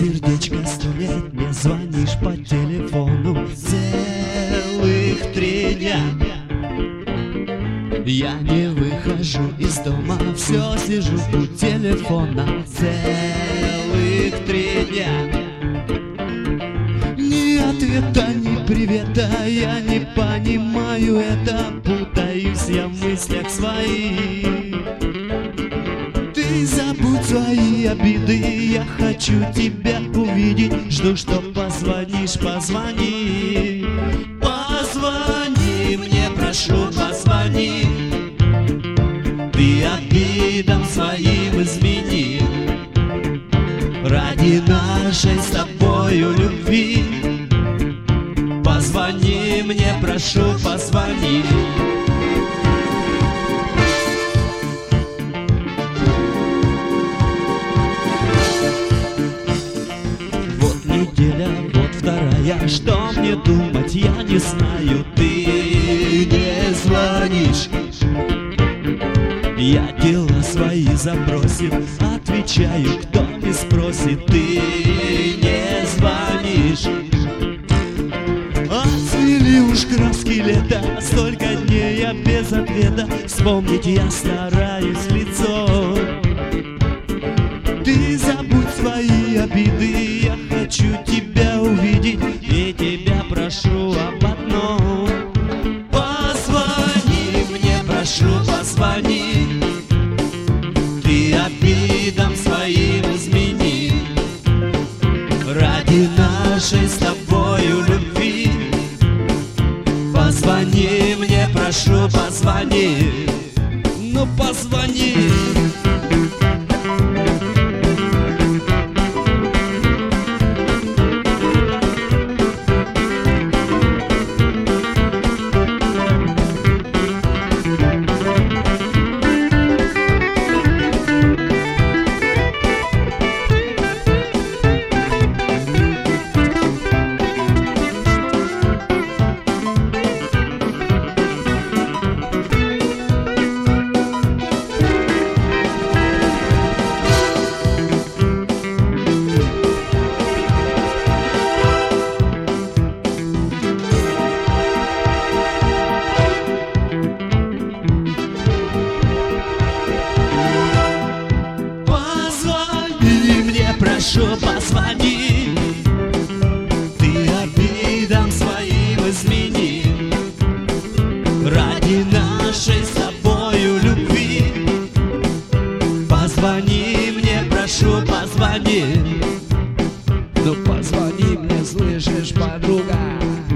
сердечко 100 лет, не звонишь по телефону целых 3 дня. Я не выхожу из дома, все сижу у телефона целых 3 дня. Ни ответа, ни привета, я не понимаю это, путаюсь я в мыслях своих. Ты забудь свои обиды, я хочу тебя увидеть, жду, что позвонишь, позвони. Позвони мне, прошу, позвони. Ты обидам своим измени ради нашей с тобою любви. Позвони мне, прошу, позвони. Вот неделя, вот вторая, что мне думать, я не знаю. Ты не звонишь, я дела свои забросил, отвечаю, кто не спросит. Ты не звонишь. Отцвели уж краски лета, столько дней я без ответа, вспомнить я стараюсь лицо. Ты забудь свои обиды, я хочу тебя увидеть и тебя прошу об одном. Позвони мне, прошу, позвони. Ты обидам своим измени ради нашей с тобою любви. Позвони мне, прошу, позвони. Ну позвони. Прошу, позвони. Ты обидам своим измени ради нашей с тобою любви. Позвони мне, прошу, позвони. Ну позвони мне, слышишь, подруга.